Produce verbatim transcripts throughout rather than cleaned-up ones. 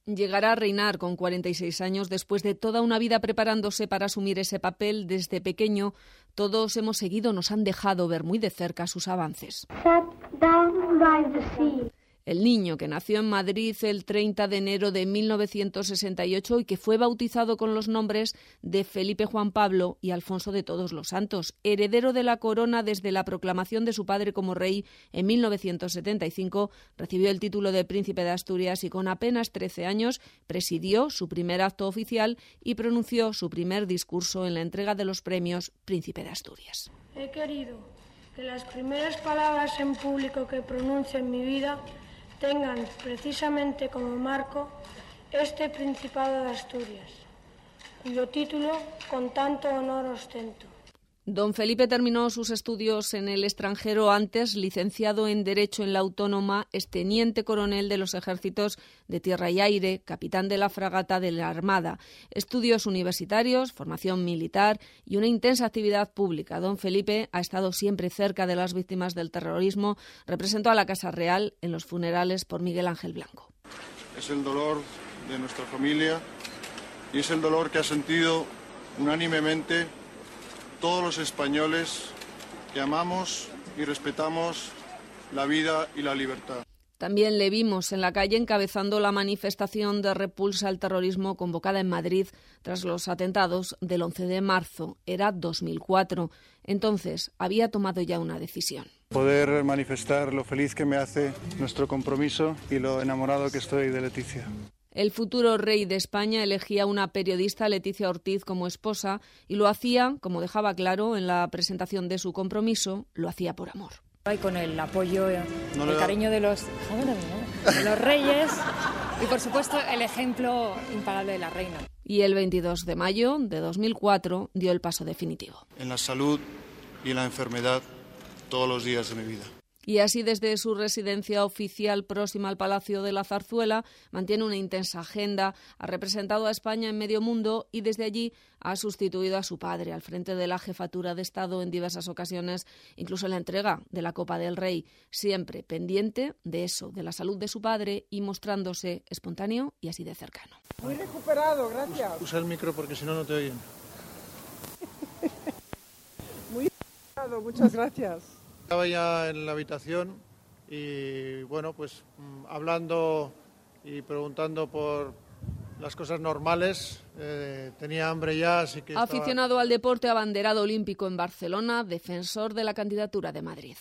Llegará a reinar con cuarenta y seis años después de toda una vida preparándose para asumir ese papel. Desde pequeño todos hemos seguido, nos han dejado ver muy de cerca sus avances. El niño que nació en Madrid el treinta de enero de mil novecientos sesenta y ocho y que fue bautizado con los nombres de Felipe Juan Pablo y Alfonso de Todos los Santos, heredero de la corona desde la proclamación de su padre como rey en mil novecientos setenta y cinco, recibió el título de príncipe de Asturias y con apenas trece años presidió su primer acto oficial y pronunció su primer discurso en la entrega de los premios Príncipe de Asturias. He querido que las primeras palabras en público que pronuncie en mi vida tengan precisamente como marco este Principado de Asturias, cuyo título con tanto honor ostento. Don Felipe terminó sus estudios en el extranjero. Antes, licenciado en Derecho en la Autónoma, es teniente coronel de los ejércitos de tierra y aire, capitán de la fragata de la Armada, estudios universitarios, formación militar y una intensa actividad pública. Don Felipe ha estado siempre cerca de las víctimas del terrorismo, representó a la Casa Real en los funerales por Miguel Ángel Blanco. Es el dolor de nuestra familia y es el dolor que ha sentido unánimemente todos los españoles que amamos y respetamos la vida y la libertad. También le vimos en la calle encabezando la manifestación de repulsa al terrorismo convocada en Madrid tras los atentados del once de marzo. Era dos mil cuatro. Entonces había tomado ya una decisión. Poder manifestar lo feliz que me hace nuestro compromiso y lo enamorado que estoy de Leticia. El futuro rey de España elegía a una periodista, Leticia Ortiz, como esposa y lo hacía, como dejaba claro en la presentación de su compromiso, lo hacía por amor. Y con el apoyo, el no cariño de los, de los reyes y, por supuesto, el ejemplo imparable de la reina. Y el veintidós de mayo de dos mil cuatro dio el paso definitivo. En la salud y en la enfermedad todos los días de mi vida. Y así, desde su residencia oficial próxima al Palacio de la Zarzuela, mantiene una intensa agenda, ha representado a España en medio mundo y desde allí ha sustituido a su padre al frente de la jefatura de Estado en diversas ocasiones, incluso en la entrega de la Copa del Rey, siempre pendiente de eso, de la salud de su padre y mostrándose espontáneo y así de cercano. Muy recuperado, gracias. Usa el micro porque si no, no te oyen. Muy recuperado, muchas gracias. Estaba ya en la habitación y, bueno, pues hablando y preguntando por las cosas normales. Eh, tenía hambre ya, así que... Aficionado estaba... al deporte, abanderado olímpico en Barcelona, defensor de la candidatura de Madrid.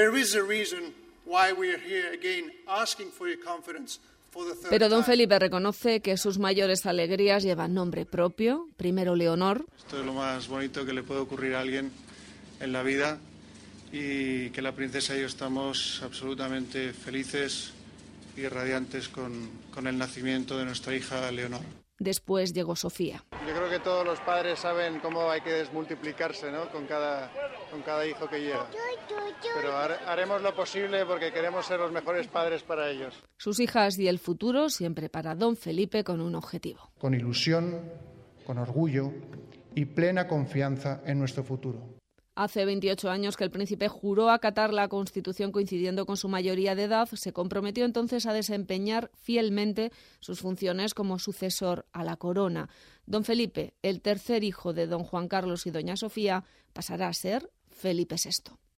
Pero don Felipe reconoce que sus mayores alegrías llevan nombre propio. Primero Leonor. Esto es lo más bonito que le puede ocurrir a alguien en la vida. Y que la princesa y yo estamos absolutamente felices y radiantes con, con el nacimiento de nuestra hija Leonor. Después llegó Sofía. Yo creo que todos los padres saben cómo hay que desmultiplicarse, ¿no? con, cada, con cada hijo que llega. Pero haremos lo posible porque queremos ser los mejores padres para ellos. Sus hijas y el futuro siempre para don Felipe con un objetivo. Con ilusión, con orgullo y plena confianza en nuestro futuro. Hace veintiocho años que el príncipe juró acatar la Constitución coincidiendo con su mayoría de edad. Se comprometió entonces a desempeñar fielmente sus funciones como sucesor a la corona. Don Felipe, el tercer hijo de don Juan Carlos y doña Sofía, pasará a ser Felipe sexto.